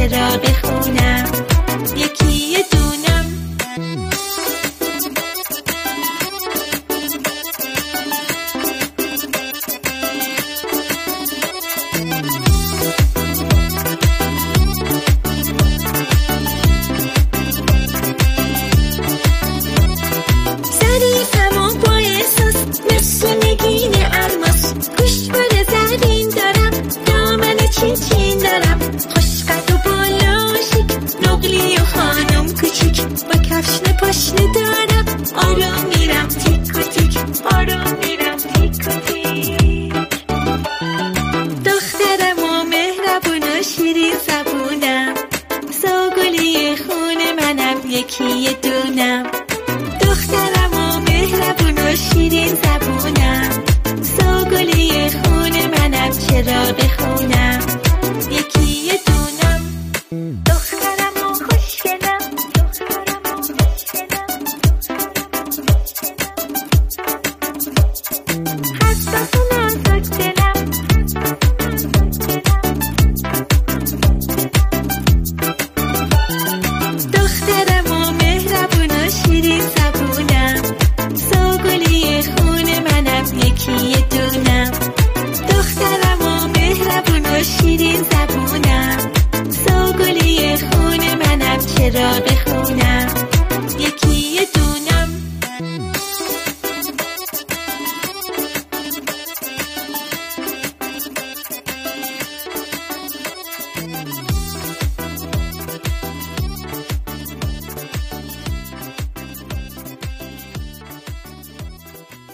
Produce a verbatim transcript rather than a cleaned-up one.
چراغ خونم، یکی یه دونم. ظریفم و با احساس مثل نگین الماس، گوشوار زرین دارم، دامن چین چین دارم، خوشقد و بالا و شیک، نقلی و خانم کوچیک، با کفشن پاشنه دارم، آروم میرم تیک و تیک، آروم میرم تیک و تیک. دخترم و مهربون و شیرین زبونم، ساگلی خون منم، یکی یه دونم. دخترم و مهربون و شیرین زبونم، ساگلی خون منم، چراغ خونم، یکی یه دونم.